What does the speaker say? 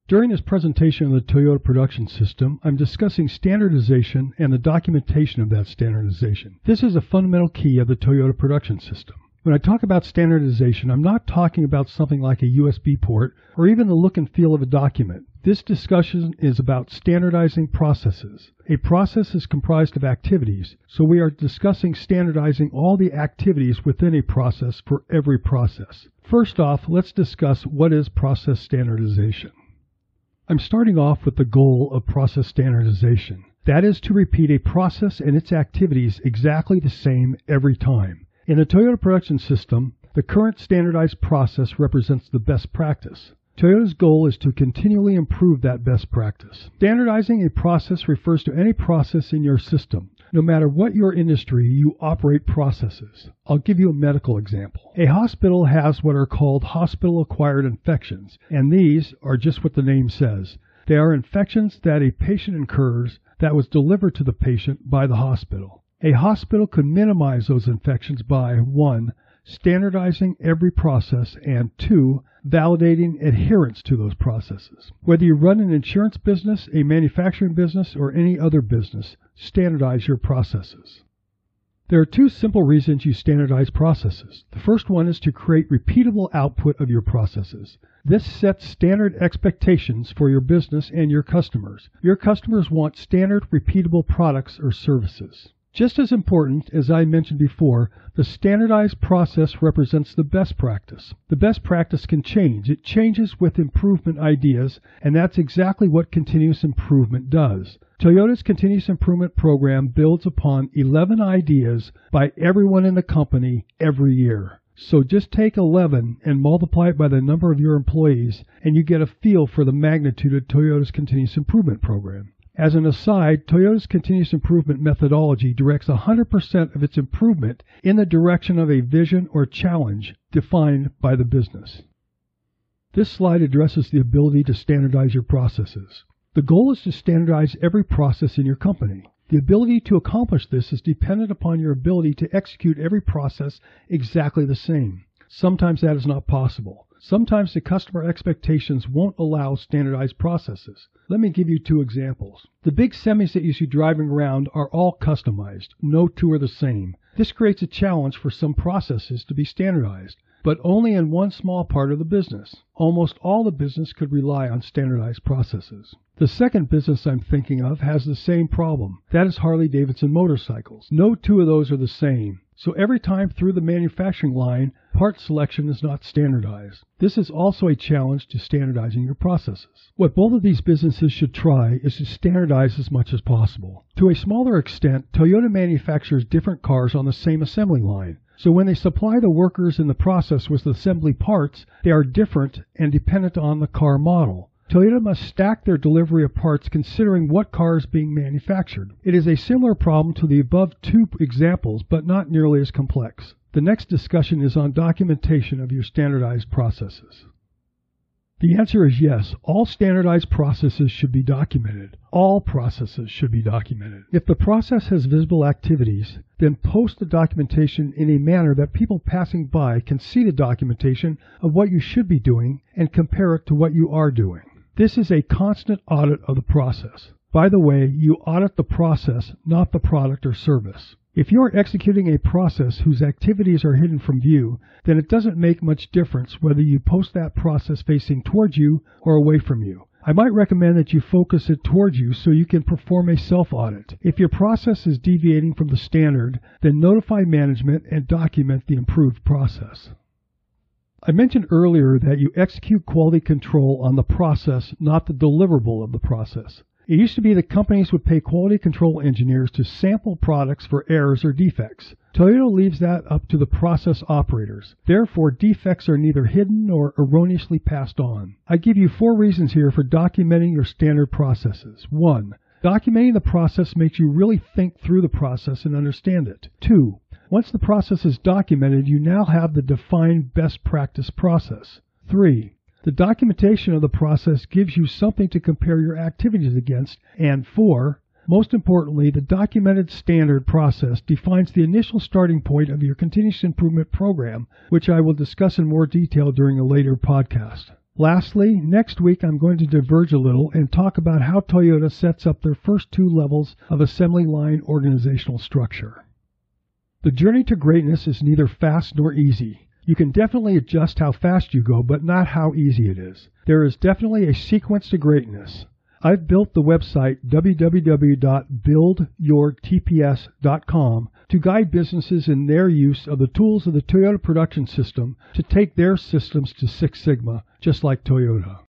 During this presentation of the Toyota Production System, I'm discussing standardization and the documentation of that standardization. This is a fundamental key of the Toyota Production System. When I talk about standardization, I'm not talking about something like a USB port or even the look and feel of a document. This discussion is about standardizing processes. A process is comprised of activities, so we are discussing standardizing all the activities within a process for every process. First off, let's discuss what is process standardization. I'm starting off with the goal of process standardization. That is to repeat a process and its activities exactly the same every time. In the Toyota Production System, the current standardized process represents the best practice. Toyota's goal is to continually improve that best practice. Standardizing a process refers to any process in your system. No matter what your industry, you operate processes. I'll give you a medical example. A hospital has what are called hospital-acquired infections, and these are just what the name says. They are infections that a patient incurs that was delivered to the patient by the hospital. A hospital could minimize those infections by 1. Standardizing every process, and 2. Validating adherence to those processes. Whether you run an insurance business, a manufacturing business, or any other business, standardize your processes. There are 2 simple reasons you standardize processes. The first one is to create repeatable output of your processes. This sets standard expectations for your business and your customers. Your customers want standard, repeatable products or services. Just as important, as I mentioned before, the standardized process represents the best practice. The best practice can change. It changes with improvement ideas, and that's exactly what continuous improvement does. Toyota's continuous improvement program builds upon 11 ideas by everyone in the company every year. So just take 11 and multiply it by the number of your employees, and you get a feel for the magnitude of Toyota's continuous improvement program. As an aside, Toyota's continuous improvement methodology directs 100% of its improvement in the direction of a vision or challenge defined by the business. This slide addresses the ability to standardize your processes. The goal is to standardize every process in your company. The ability to accomplish this is dependent upon your ability to execute every process exactly the same. Sometimes that is not possible. Sometimes the customer expectations won't allow standardized processes. Let me give you 2 examples. The big semis that you see driving around are all customized. No 2 are the same. This creates a challenge for some processes to be standardized, but only in one small part of the business. Almost all the business could rely on standardized processes. The second business I'm thinking of has the same problem. That is Harley-Davidson motorcycles. No 2 of those are the same. So every time through the manufacturing line, part selection is not standardized. This is also a challenge to standardizing your processes. What both of these businesses should try is to standardize as much as possible. To a smaller extent, Toyota manufactures different cars on the same assembly line. So when they supply the workers in the process with assembly parts, they are different and dependent on the car model. Toyota must stack their delivery of parts considering what car is being manufactured. It is a similar problem to the above 2 examples, but not nearly as complex. The next discussion is on documentation of your standardized processes. The answer is yes. All standardized processes should be documented. All processes should be documented. If the process has visible activities, then post the documentation in a manner that people passing by can see the documentation of what you should be doing and compare it to what you are doing. This is a constant audit of the process. By the way, you audit the process, not the product or service. If you are executing a process whose activities are hidden from view, then it doesn't make much difference whether you post that process facing towards you or away from you. I might recommend that you focus it towards you so you can perform a self-audit. If your process is deviating from the standard, then notify management and document the improved process. I mentioned earlier that you execute quality control on the process, not the deliverable of the process. It used to be that companies would pay quality control engineers to sample products for errors or defects. Toyota leaves that up to the process operators. Therefore, defects are neither hidden nor erroneously passed on. I give you 4 reasons here for documenting your standard processes. 1. Documenting the process makes you really think through the process and understand it. 2. Once the process is documented, you now have the defined best practice process. 3. The documentation of the process gives you something to compare your activities against. And 4, most importantly, the documented standard process defines the initial starting point of your continuous improvement program, which I will discuss in more detail during a later podcast. Lastly, next week I'm going to diverge a little and talk about how Toyota sets up their first 2 levels of assembly line organizational structure. The journey to greatness is neither fast nor easy. You can definitely adjust how fast you go, but not how easy it is. There is definitely a sequence to greatness. I've built the website www.buildyourtps.com to guide businesses in their use of the tools of the Toyota Production System to take their systems to Six Sigma, just like Toyota.